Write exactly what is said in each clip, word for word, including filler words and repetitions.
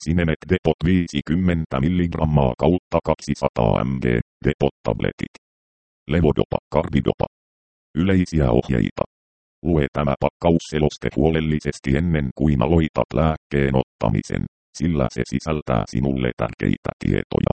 Cinemet Depot viisikymmentä milligrammaa kautta kaksisataa milligrammaa, Depot-tabletit. Levodopa, Carbidopa. Yleisiä ohjeita. Lue tämä pakkausseloste huolellisesti ennen kuin aloitat lääkkeen ottamisen, sillä se sisältää sinulle tärkeitä tietoja.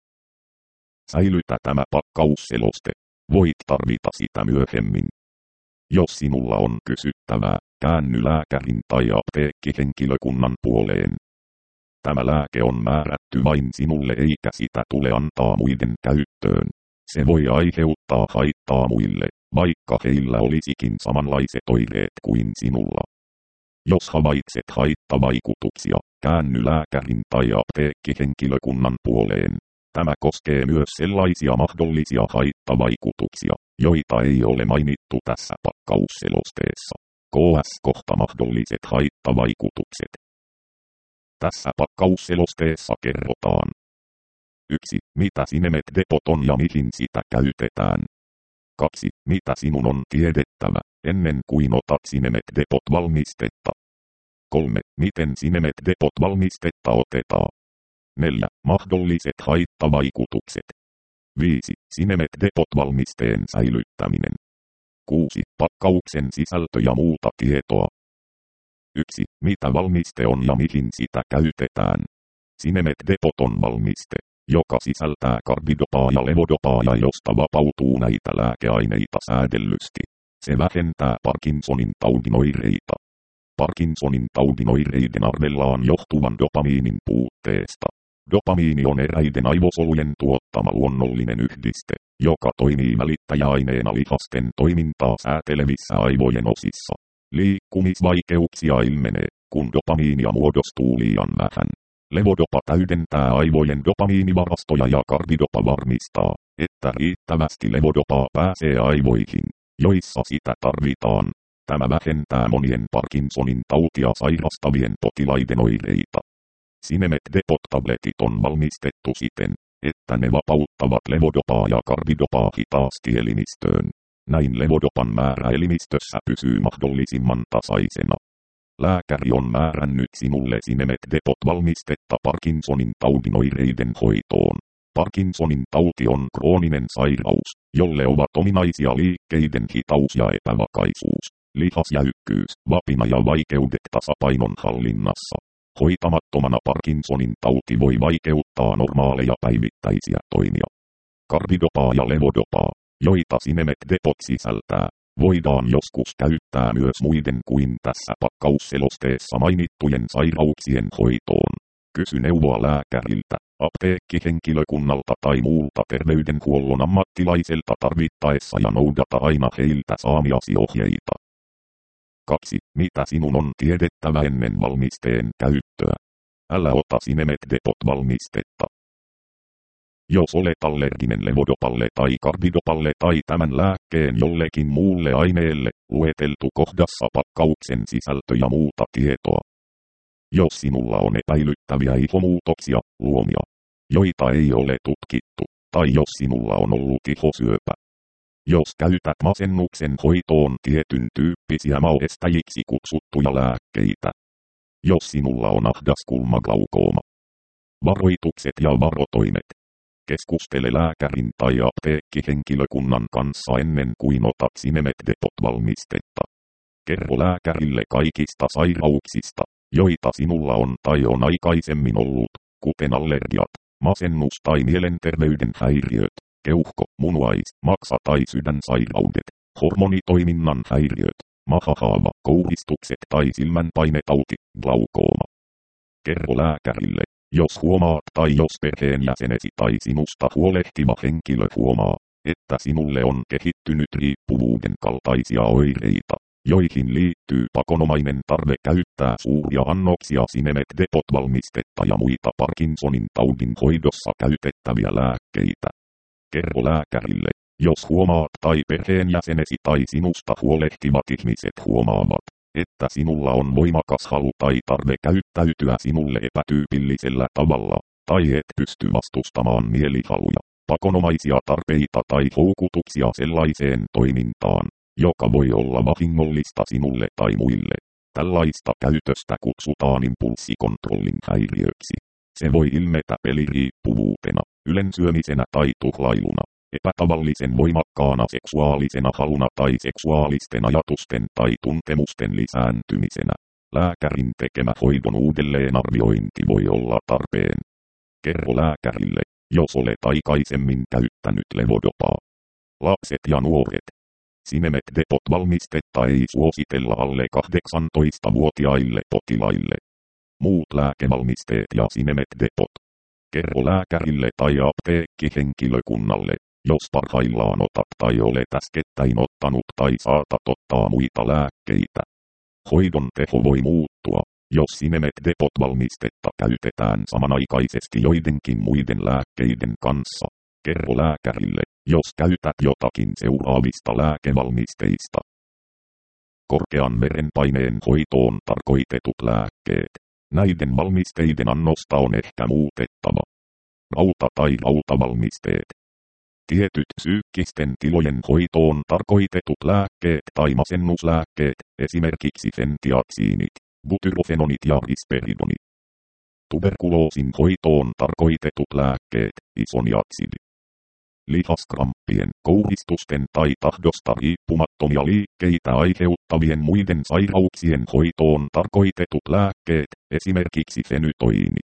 Säilytä tämä pakkausseloste. Voit tarvita sitä myöhemmin. Jos sinulla on kysyttävää, käänny lääkärin tai apteekkihenkilökunnan puoleen. Tämä lääke on määrätty vain sinulle eikä sitä tule antaa muiden käyttöön. Se voi aiheuttaa haittaa muille, vaikka heillä olisikin samanlaiset oireet kuin sinulla. Jos havaitset haittavaikutuksia, käänny lääkärin tai apteekkihenkilökunnan puoleen. Tämä koskee myös sellaisia mahdollisia haittavaikutuksia, joita ei ole mainittu tässä pakkausselosteessa. Ks kohta mahdolliset haittavaikutukset. Tässä pakkausselosteessa kerrotaan. yksi. Mitä Cinemet Depot on ja mihin sitä käytetään. kaksi. Mitä sinun on tiedettävä, ennen kuin otat Cinemet Depot valmistetta. kolme. Miten Cinemet Depot valmistetta otetaan. neljä. Mahdolliset haittavaikutukset. viisi. Cinemet Depot valmisteen säilyttäminen. kuusi. Pakkauksen sisältö ja muuta tietoa. yksi. Mitä valmiste on ja mihin sitä käytetään. Cinemet Depot on valmiste, joka sisältää karbidopaa ja levodopaa ja josta vapautuu näitä lääkeaineita säädellysti. Se vähentää Parkinsonin taudin oireita. Parkinsonin taudin oireiden arvellaan johtuvan dopamiinin puutteesta. Dopamiini on eräiden aivosolujen tuottama luonnollinen yhdiste, joka toimii välittäjäaineena lihasten toimintaa säätelevissä aivojen osissa. Liikkumisvaikeuksia ilmenee, kun dopamiinia muodostuu liian vähän. Levodopa täydentää aivojen dopamiinivarastoja ja karbidopa varmistaa, että riittävästi levodopaa pääsee aivoihin, joissa sitä tarvitaan. Tämä vähentää monien Parkinsonin tautia sairastavien potilaiden oireita. Cinemet Depot-tabletit on valmistettu siten, että ne vapauttavat levodopaa ja karbidopaa hitaasti elimistöön. Näin levodopan määrä elimistössä pysyy mahdollisimman tasaisena. Lääkäri on määrännyt sinulle Cinemet Depot-valmistetta Parkinsonin taudin oireiden hoitoon. Parkinsonin tauti on krooninen sairaus, jolle ovat ominaisia liikkeiden hitaus ja epävakaisuus, lihasjäykkyys, vapina ja vaikeudet tasapainon hallinnassa. Hoitamattomana Parkinsonin tauti voi vaikeuttaa normaaleja päivittäisiä toimia. Karbidopaa ja levodopaa, joita Cinemet Depot sisältää, voidaan joskus käyttää myös muiden kuin tässä pakkausselosteessa mainittujen sairauksien hoitoon. Kysy neuvoa lääkäriltä, apteekkihenkilökunnalta tai muulta terveydenhuollon ammattilaiselta tarvittaessa ja noudata aina heiltä saamiasi ohjeita. kaksi. Mitä sinun on tiedettävä ennen valmisteen käyttöä? Älä ota Cinemet Depot-valmistetta. Jos olet allerginen levodopalle tai karbidopalle tai tämän lääkkeen jollekin muulle aineelle, lueteltu kohdassa pakkauksen sisältö ja muuta tietoa. Jos sinulla on epäilyttäviä ihomuutoksia, luomia, joita ei ole tutkittu, tai jos sinulla on ollut ihosyöpä. Jos käytät masennuksen hoitoon tietyn tyyppisiä mauestajiksi kutsuttuja lääkkeitä. Jos sinulla on ahdaskulmaglaukoma. Varoitukset ja varotoimet. Keskustele lääkärin tai apteekkihenkilökunnan kanssa ennen kuin otat Cinemet Depot-valmistetta. Kerro lääkärille kaikista sairauksista, joita sinulla on tai on aikaisemmin ollut, kuten allergiat, masennus tai mielenterveyden häiriöt, keuhko, munuais, maksa tai sydänsairaudet, hormonitoiminnan häiriöt, mahahaava, kouristukset tai silmänpainetauti, glaukooma. Kerro lääkärille, jos huomaat tai jos perheenjäsenesi tai sinusta huolehtiva henkilö huomaa, että sinulle on kehittynyt riippuvuuden kaltaisia oireita, joihin liittyy pakonomainen tarve käyttää suuria annoksia Cinemet Depot-valmistetta ja muita Parkinsonin taudin hoidossa käytettäviä lääkkeitä. Kerro lääkärille, jos huomaat tai perheenjäsenesi tai sinusta huolehtivat ihmiset huomaavat, että sinulla on voimakas halu tai tarve käyttäytyä sinulle epätyypillisellä tavalla, tai et pysty vastustamaan mielihaluja, pakonomaisia tarpeita tai houkutuksia sellaiseen toimintaan, joka voi olla vahingollista sinulle tai muille. Tällaista käytöstä kutsutaan impulssikontrollin häiriöksi. Se voi ilmetä peliriippuvuutena, ylensyömisenä tai tuhlailuna, epätavallisen voimakkaana seksuaalisena haluna tai seksuaalisten ajatusten tai tuntemusten lisääntymisenä. Lääkärin tekemä hoidon uudelleenarviointi voi olla tarpeen. Kerro lääkärille, jos olet aikaisemmin käyttänyt levodopaa. Lapset ja nuoret. Sinemet Depot-valmistetta ei suositella alle kahdeksantoistavuotiaille potilaille. Muut lääkevalmisteet ja Sinemet Depot. Kerro lääkärille tai apteekkihenkilökunnalle, jos parhaillaan otat tai olet äskettäin ottanut tai saatat ottaa muita lääkkeitä. Hoidon teho voi muuttua, jos Sinemet Depot-valmistetta käytetään samanaikaisesti joidenkin muiden lääkkeiden kanssa. Kerro lääkärille, jos käytät jotakin seuraavista lääkevalmisteista. Korkean verenpaineen hoitoon tarkoitetut lääkkeet. Näiden valmisteiden annosta on ehkä muutettava. Rauta- tai rautavalmisteet. Tietyt psyykkisten tilojen hoitoon tarkoitetut lääkkeet tai masennuslääkkeet, esimerkiksi fentiaksiinit, butyrofenonit ja risperidonit. Tuberkuloosin hoitoon tarkoitetut lääkkeet, isoniatsidi. Lihaskramppien, kouristusten tai tahdosta riippumattomia liikkeitä aiheuttavien muiden sairauksien hoitoon tarkoitetut lääkkeet, esimerkiksi fenytoini.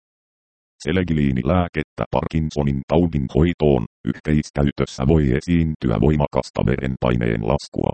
Selegiliinilääkettä Parkinsonin taudin hoitoon, yhteiskäytössä voi esiintyä voimakasta verenpaineen laskua.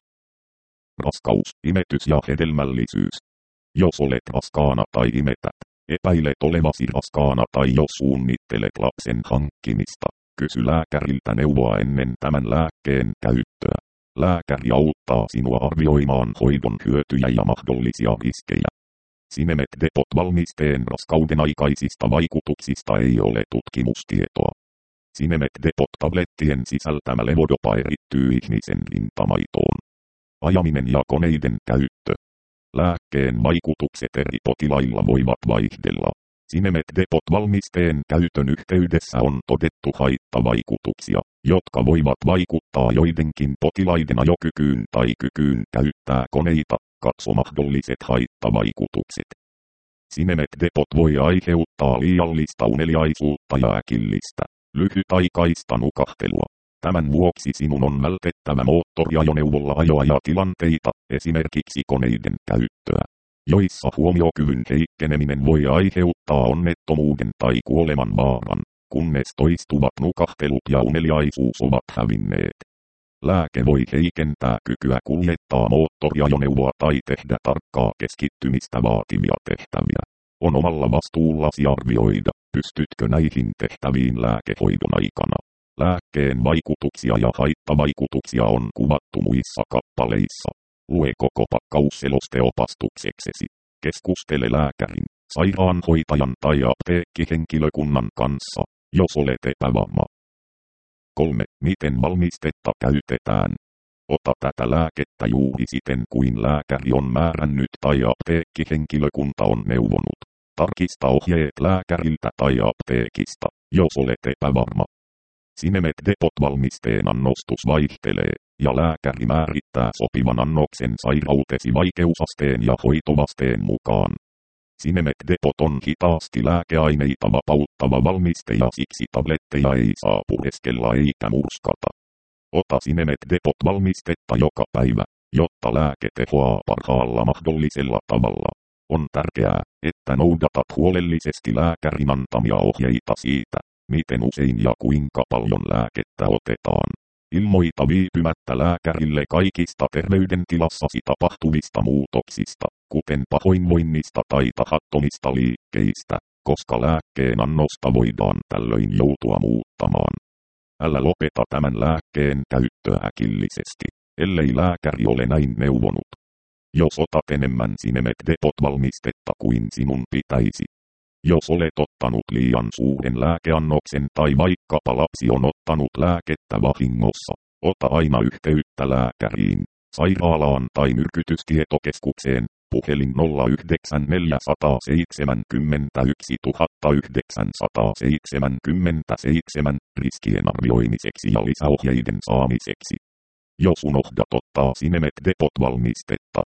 Raskaus, imetys ja hedelmällisyys. Jos olet raskaana tai imetät, epäilet olevasi raskaana tai jos suunnittelet lapsen hankkimista, kysy lääkäriltä neuvoa ennen tämän lääkkeen käyttöä. Lääkäri auttaa sinua arvioimaan hoidon hyötyjä ja mahdollisia riskejä. Sinemet Depot-valmisteen raskauden aikaisista vaikutuksista ei ole tutkimustietoa. Sinemet Depot-tablettien sisältämä levodopa erittyy ihmisen rintamaitoon. Ajaminen ja koneiden käyttö. Lääkkeen vaikutukset eri potilailla voivat vaihdella. Sinemet Depot-valmisteen käytön yhteydessä on todettu haittavaikutuksia, jotka voivat vaikuttaa joidenkin potilaiden ajokykyyn tai kykyyn käyttää koneita. Katso mahdolliset haittavaikutukset. Sinemet Depot voi aiheuttaa liiallista uneliaisuutta ja äkillistä, lyhytaikaista nukahtelua. Tämän vuoksi sinun on vältettävä moottoriajoneuvolla ajoa ja tilanteita, esimerkiksi koneiden käyttöä, joissa huomiokyvyn heikkeneminen voi aiheuttaa onnettomuuden tai kuoleman vaaran, kunnes toistuvat nukahtelut ja uneliaisuus ovat hävinneet. Lääke voi heikentää kykyä kuljettaa moottoriajoneuvoa tai tehdä tarkkaa keskittymistä vaativia tehtäviä. On omalla vastuullasi arvioida, pystytkö näihin tehtäviin lääkehoidon aikana. Lääkkeen vaikutuksia ja haittavaikutuksia on kuvattu muissa kappaleissa. Lue koko pakkausseloste opastukseksesi. Keskustele lääkärin, sairaanhoitajan tai apteekkihenkilökunnan kanssa, jos olet epävarma. kolme. Miten valmistetta käytetään? Ota tätä lääkettä juuri siten kuin lääkäri on määrännyt tai apteekkihenkilökunta on neuvonut. Tarkista ohjeet lääkäriltä tai apteekista, jos olet epävarma. Sinemet Depot-valmisteen annostus vaihtelee, ja lääkäri määrittää sopivan annoksen sairautesi vaikeusasteen ja hoitovasteen mukaan. Sinemet Depot on hitaasti lääkeaineita vapauttava valmiste ja siksi tabletteja ei saa pureskella eikä murskata. Ota Sinemet Depot-valmistetta joka päivä, jotta lääke tehoaa parhaalla mahdollisella tavalla. On tärkeää, että noudatat huolellisesti lääkärin antamia ohjeita siitä, miten usein ja kuinka paljon lääkettä otetaan. Ilmoita viipymättä lääkärille kaikista terveydentilassasi tapahtuvista muutoksista, kuten pahoinvoinnista tai tahattomista liikkeistä, koska lääkkeen annosta voidaan tällöin joutua muuttamaan. Älä lopeta tämän lääkkeen käyttöä äkillisesti, ellei lääkäri ole näin neuvonut. Jos otat enemmän Sinemet Depot-valmistetta kuin sinun pitäisi. Jos olet ottanut liian suuren lääkeannoksen tai vaikkapa lapsi on ottanut lääkettä vahingossa, ota aina yhteyttä lääkäriin, sairaalaan tai myrkytystietokeskukseen, puhelin nolla yhdeksän neljä seitsemän yksi yhdeksän seitsemän seitsemän riskien arvioimiseksi ja lisäohjeiden saamiseksi. Jos unohdat ottaa Sinemet Depot-valmistetta,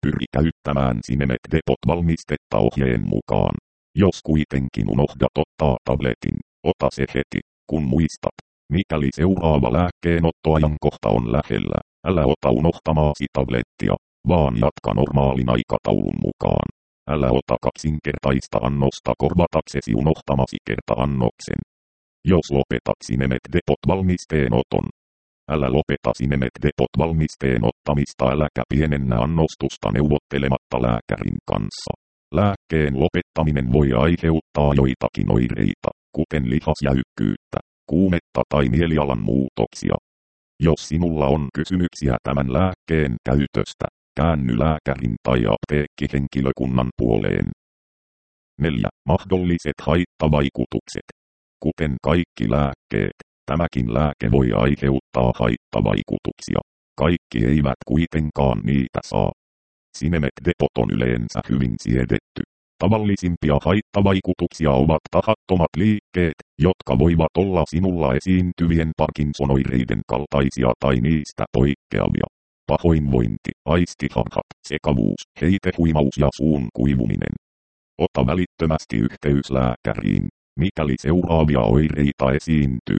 pyri käyttämään Cinemet Depot-valmistetta ohjeen mukaan. Jos kuitenkin unohdat ottaa tabletin, ota se heti, kun muistat. Mikäli seuraava lääkkeenottoajankohta on lähellä, älä ota unohtamaasi tablettia, vaan jatka normaalin aikataulun mukaan. Älä ota kaksinkertaista annosta korvataksesi unohtamasi kerta-annoksen. Jos lopetat Cinemet Depot-valmisteen oton, älä lopeta Cinemet Depot-valmisteen ottamista äläkä pienennä annostusta neuvottelematta lääkärin kanssa. Lääkkeen lopettaminen voi aiheuttaa joitakin oireita, kuten lihasjäykkyyttä, kuumetta tai mielialan muutoksia. Jos sinulla on kysymyksiä tämän lääkkeen käytöstä, käänny lääkärin tai apteekkihenkilökunnan puoleen. neljä. Mahdolliset haittavaikutukset. Kuten kaikki lääkkeet, tämäkin lääke voi aiheuttaa haittavaikutuksia. Kaikki eivät kuitenkaan niitä saa. Cinemet Depot on yleensä hyvin siedetty. Tavallisimpia haittavaikutuksia ovat tahattomat liikkeet, jotka voivat olla sinulla esiintyvien Parkinson-oireiden kaltaisia tai niistä poikkeavia. Pahoinvointi, aistiharhat, sekavuus, heitehuimaus ja suun kuivuminen. Ota välittömästi yhteys lääkäriin, mikäli seuraavia oireita esiintyy.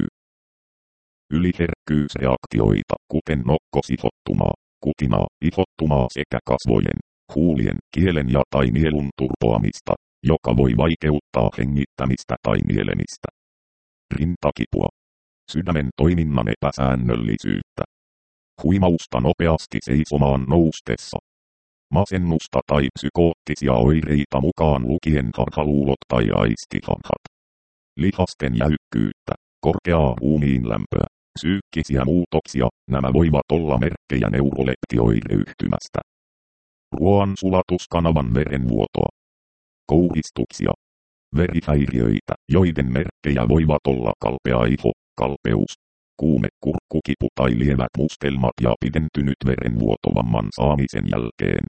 Yliherkkyysreaktioita, kuten nokkosihottumaa, kutinaa, ihottumaa sekä kasvojen, huulien, kielen ja tai nielun turpoamista, joka voi vaikeuttaa hengittämistä tai nielemistä. Rintakipua. Sydämen toiminnan epäsäännöllisyyttä. Huimausta nopeasti seisomaan noustessa. Masennusta tai psykoottisia oireita mukaan lukien harhaluulot tai aistiharhat. Lihasten jäykkyyttä, korkeaa ruumiin lämpöä, psyykkisiä muutoksia, nämä voivat olla merkkejä neuroleptioireyhtymästä. Ruoansulatuskanavan verenvuotoa. Kouhistuksia. Verihäiriöitä, joiden merkkejä voivat olla kalpea iho, kalpeus, kuume, kurkkukipu tai lievät mustelmat ja pidentynyt verenvuoto vamman saamisen jälkeen.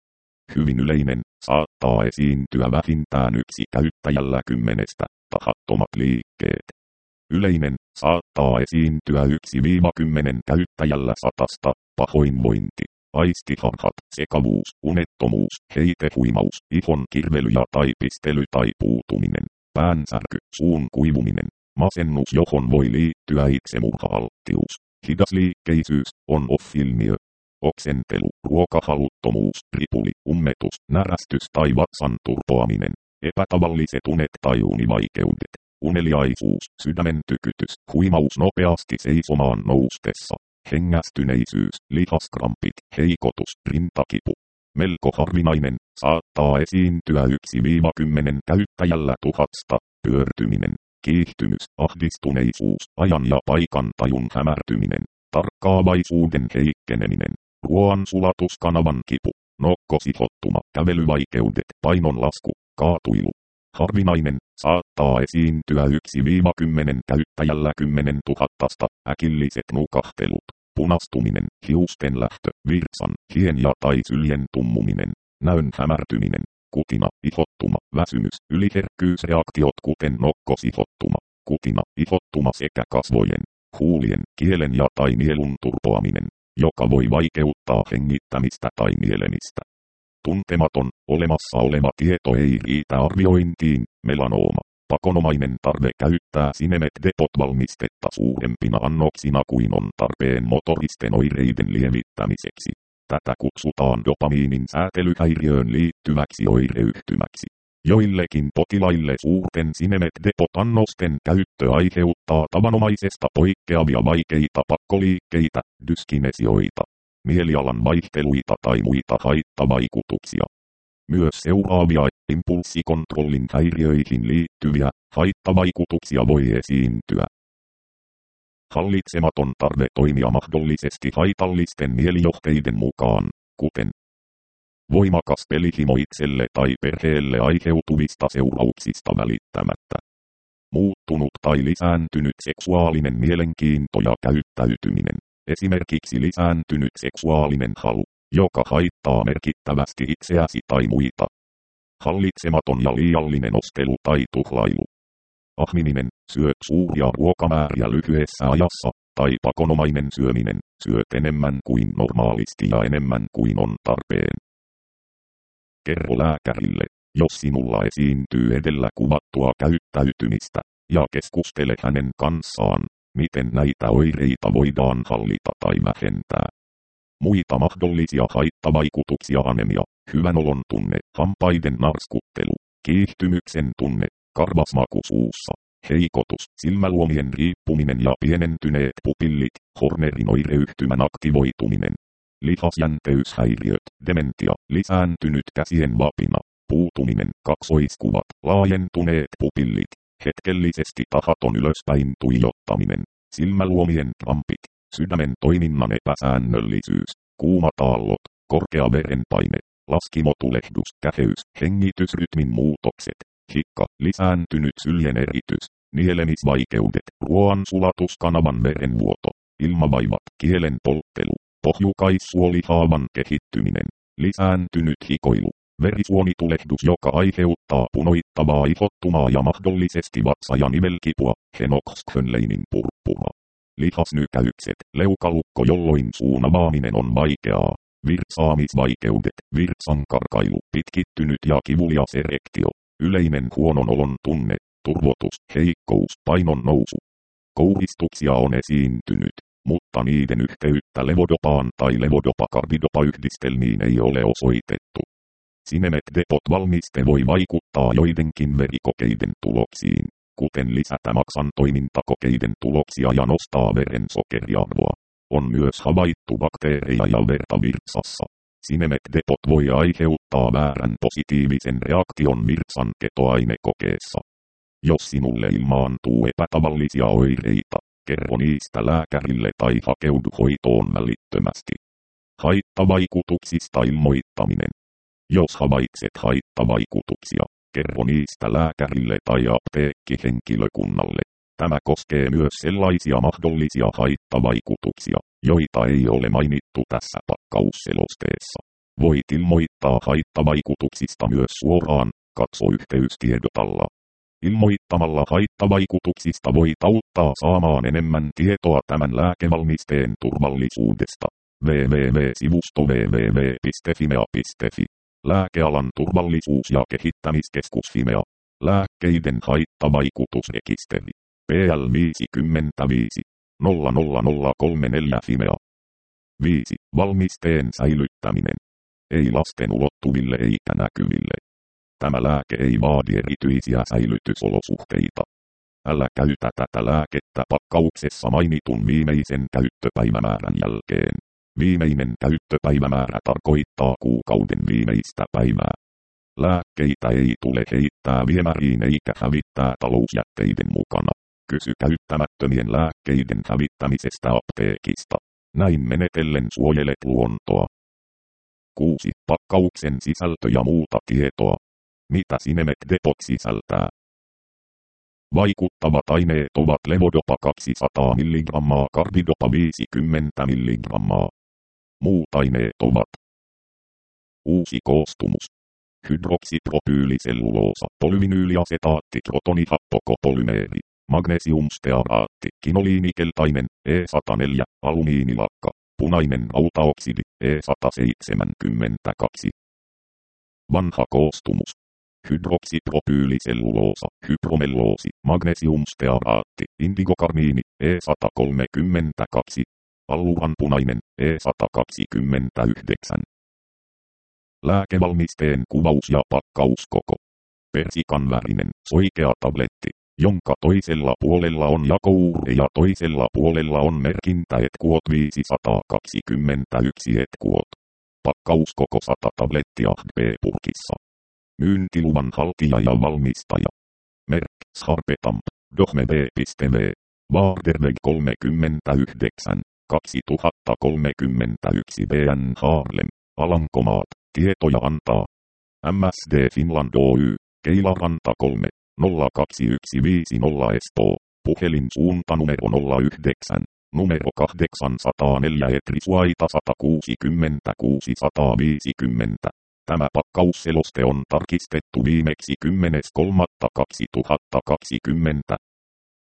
Hyvin yleinen, saattaa esiintyä vähintään yksi käyttäjällä kymmenestä, tahattomat liikkeet. Yleinen, saattaa esiintyä yksi kymmenen käyttäjällä satasta, pahoinvointi, aistiharhat, sekavuus, unettomuus, heitehuimaus, ihon kirvely ja tai pistely tai puutuminen, päänsärky, suun kuivuminen, masennus johon voi liittyä itsemurha-alttius, hidasliikkeisyys, on-off-ilmiö, oksentelu, ruokahaluttomuus, ripuli, ummetus, närästys tai vatsan turpoaminen, epätavalliset unet tai univaikeudet, uneliaisuus, sydämen tykytys, huimaus nopeasti seisomaan noustessa, hengästyneisyys, lihaskrampit, heikotus, rintakipu. Melko harvinainen, saattaa esiintyä yksi kymmenen käyttäjällä tuhasta, pyörtyminen, kiihtymys, ahdistuneisuus, ajan ja paikan tajun hämärtyminen, tarkkaavaisuuden heikkeneminen, ruoansulatuskanavan kipu, nokkosihottuma, kävelyvaikeudet, painonlasku, kaatuilu. Harvinainen, saattaa esiintyä yksi kymmenen käyttäjällä kymmenen tuhattasta, äkilliset nukahtelut, punastuminen, hiusten lähtö, virtsan, hien ja tai syljen tummuminen, näön hämärtyminen, kutina, ihottuma, väsymys, yliherkkyysreaktiot kuten nokkosihottuma, kutina, ihottuma sekä kasvojen, huulien, kielen ja tai nielun turpoaminen, joka voi vaikeuttaa hengittämistä tai nielemistä. Tuntematon, olemassa oleva tieto ei riitä arviointiin, melanooma, pakonomainen tarve käyttää Cinemet Depot-valmistetta suurempina annoksina kuin on tarpeen motoristen oireiden lievittämiseksi. Tätä kutsutaan dopamiinin säätelyhäiriöön liittyväksi oireyhtymäksi. Joillekin potilaille suurten Cinemet Depot-annosten käyttö aiheuttaa tavanomaisesta poikkeavia vaikeita pakkoliikkeitä, dyskinesioita, mielialan vaihteluita tai muita haittavaikutuksia. Myös seuraavia impulssikontrollin häiriöihin liittyviä haittavaikutuksia voi esiintyä. Hallitsematon tarve toimia mahdollisesti haitallisten mielijohteiden mukaan, kuten voimakas pelihimo itselle tai perheelle aiheutuvista seurauksista välittämättä. Muuttunut tai lisääntynyt seksuaalinen mielenkiinto ja käyttäytyminen. Esimerkiksi lisääntynyt seksuaalinen halu, joka haittaa merkittävästi itseäsi tai muita. Hallitsematon ja liiallinen ostelu tai tuhlailu. Ahmiminen, syöt suuria ruokamääriä lyhyessä ajassa, tai pakonomainen syöminen, syöt enemmän kuin normaalisti ja enemmän kuin on tarpeen. Kerro lääkärille, jos sinulla esiintyy edellä kuvattua käyttäytymistä, ja keskustele hänen kanssaan, miten näitä oireita voidaan hallita tai vähentää. Muita mahdollisia haittavaikutuksia: anemia, hyvän olon tunne, hampaiden narskuttelu, kiihtymyksen tunne, karvas maku suussa, heikotus, silmäluomien riippuminen ja pienentyneet pupillit, Hornerin oireyhtymän aktivoituminen, lihasjänteyshäiriöt, dementia, lisääntynyt käsien vapina, puutuminen, kaksoiskuvat, laajentuneet pupillit, hetkellisesti tahaton ylöspäin tuijottaminen, silmäluomien krampit, sydämen toiminnan epäsäännöllisyys, kuumataallot, korkea verenpaine, laskimotulehdus, käheys, hengitysrytmin muutokset, hikka, lisääntynyt syljen eritys, nielemisvaikeudet, ruoansulatuskanavan verenvuoto, ilmavaivat, kielen polttelu, pohjukaissuolihaavan kehittyminen, lisääntynyt hikoilu, verisuonitulehdus, joka aiheuttaa punoittavaa ihottumaa ja mahdollisesti vatsa- ja nivelkipua, Henoch-Schönleinin purppura. Lihasnykäykset, leukalukko, jolloin suun avaaminen on vaikeaa, virtsaamisvaikeudet, virtsankarkailu, pitkittynyt ja kivulias erektio, yleinen huonon olon tunne, turvotus, heikkous, painon nousu. Kouristuksia on esiintynyt, mutta niiden yhteyttä levodopaan tai levodopa-karbidopayhdistelmiin ei ole osoitettu. Cinemet Depot-valmiste voi vaikuttaa joidenkin verikokeiden tuloksiin, kuten lisätä maksan toimintakokeiden tuloksia ja nostaa verensokeriarvoa. On myös havaittu bakteereja ja verta virtsassa. Cinemet Depot voi aiheuttaa väärän positiivisen reaktion virtsan ketoainekokeessa. Jos sinulle ilmaantuu epätavallisia oireita, kerro niistä lääkärille tai hakeudu hoitoon välittömästi. Haittavaikutuksista ilmoittaminen. Jos havaitset haittavaikutuksia, kerro niistä lääkärille tai apteekkihenkilökunnalle. Tämä koskee myös sellaisia mahdollisia haittavaikutuksia, joita ei ole mainittu tässä pakkausselosteessa. Voit ilmoittaa haittavaikutuksista myös suoraan, katso yhteystiedotalla. Ilmoittamalla haittavaikutuksista voit auttaa saamaan enemmän tietoa tämän lääkevalmisteen turvallisuudesta. double-u double-u double-u piste sivusto double-u double-u double-u piste fimea piste fi. Lääkealan turvallisuus- ja kehittämiskeskus Fimea. Lääkkeiden haittavaikutusrekisteri. P L viisikymmentäviisi nolla nolla nolla kolme neljä Fimea. viisi. Valmisteen säilyttäminen. Ei lasten ulottuville eikä näkyville. Tämä lääke ei vaadi erityisiä säilytysolosuhteita. Älä käytä tätä lääkettä pakkauksessa mainitun viimeisen käyttöpäivämäärän jälkeen. Viimeinen käyttöpäivämäärä tarkoittaa kuukauden viimeistä päivää. Lääkkeitä ei tule heittää viemäriin eikä hävittää talousjätteiden mukana. Kysy käyttämättömien lääkkeiden hävittämisestä apteekista. Näin menetellen suojelet luontoa. kuusi. Pakkauksen sisältö ja muuta tietoa. Mitä Cinemet Depot sisältää? Vaikuttavat aineet ovat levodopa kaksisataa milligrammaa, karbidopa viisikymmentä milligrammaa. Muut aineet ovat: uusi koostumus. Hydroksipropyyliselluloosa, polyvinyyliasetaatti, krotonihappokopolymeeri, magnesiumstearaatti, kinoliinikeltainen, E sata neljä, alumiinilakka, punainen rautaoksidi, E sata seitsemänkymmentäkaksi. Vanha koostumus. Hydroksipropyyliselluloosa, hypromelloosi, magnesiumstearaatti, indigokarmiini, E sata kolmekymmentäkaksi, alluranpunainen, E sata kaksikymmentäyhdeksän. Lääkevalmisteen kuvaus ja pakkauskoko. Persikanvärinen, soikea tabletti, jonka toisella puolella on jakouure ja toisella puolella on merkintä etkuot viisisataakaksikymmentäyksi etkuot. Pakkauskoko sata tablettia B-purkissa. Myyntiluvan haltija ja valmistaja. Merk, Scharpetamp, Dohme B piste V. Waarderweg kolmekymmentäyhdeksän, kaksituhattakolmekymmentäyksi B N Haarlem, Alankomaat. Tietoja antaa M S D Finland Oy, Keilaranta kolme, nolla kaksi yksi viisi nolla Espoo, puhelin suuntanumero nolla yhdeksän, numero kahdeksansataaneljä Etrisuaita sata kuusikymmentäkuusi sata viisikymmentä. Tämä pakkausseloste on tarkistettu viimeksi kymmenes kolmatta kaksituhattakaksikymmentä.